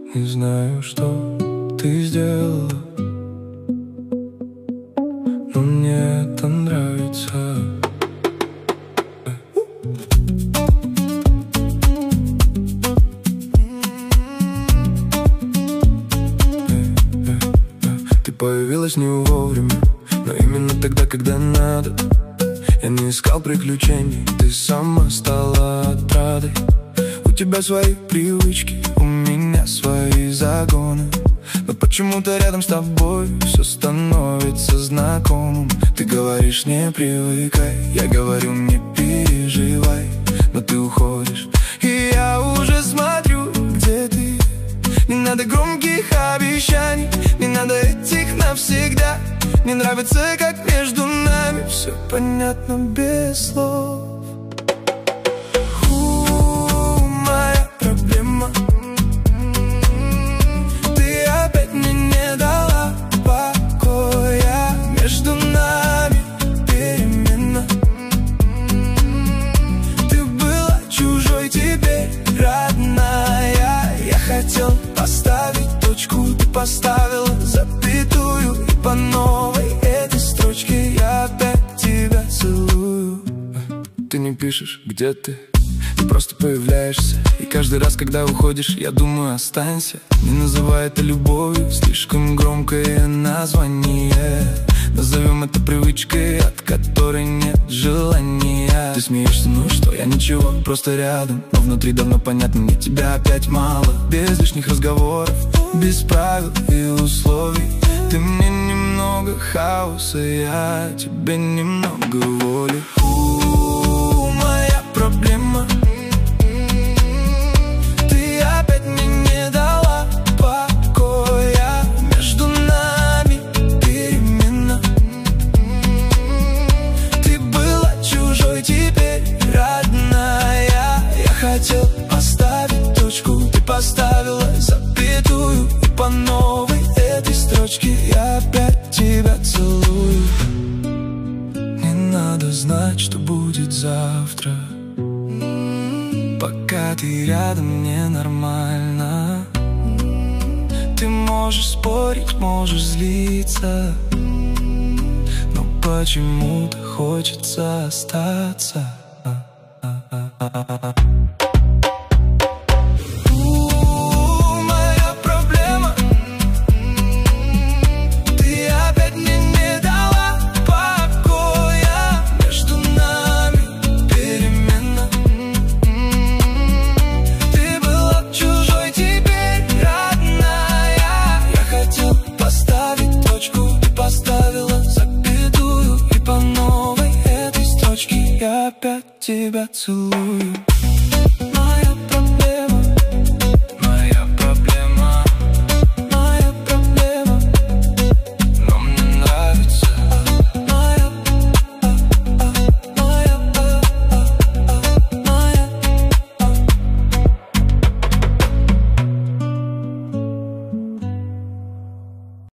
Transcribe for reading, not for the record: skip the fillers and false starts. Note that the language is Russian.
Не знаю, что ты сделала, но мне это нравится. Ты появилась не вовремя, но именно тогда, когда надо. Я не искал приключений, ты сама стала отрадой. У тебя свои привычки, у меня свои загоны, но почему-то рядом с тобой все становится знакомым. Ты говоришь, не привыкай, я говорю, не переживай, но ты уходишь, и я уже смотрю, где ты. Не надо громких обещаний, не надо этих навсегда. Мне нравится, как между нами все понятно без слов. Моя проблема. Ты опять мне не дала покоя. Между нами перемена. Ты была чужой, теперь родная. Я хотел поставить точку, ты поставила запятую, и по новой этой строчке я опять тебя целую. Ты не пишешь, где ты, ты просто появляешься. И каждый раз, когда уходишь, я думаю, останься. Не называй это любовью, слишком громкое название. Назовем это привычкой, от которой нет желания. Ты смеешься, ну что, я ничего, просто рядом. Но внутри давно понятно, мне тебя опять мало. Без лишних разговоров, без правил и условий. Ты мне немного хаоса, я тебе немного воли. Моя проблема. Ты опять мне не дала покоя. Между нами перемена. Ты была чужой, теперь родная. Я хотел поставить точку, ты поставила запятую, и по новой этой строчке я опять тебя целую. Не надо знать, что будет завтра. Пока ты рядом, мне нормально. Ты можешь спорить, можешь злиться, но почему-то хочется остаться. Моя проблема. Ты опять мне не дала покоя. Между нами перемена. Ты была чужой, теперь родная. Я хотел поставить точку, ты поставила запятую, и по новой этой строчке я опять тебя целую.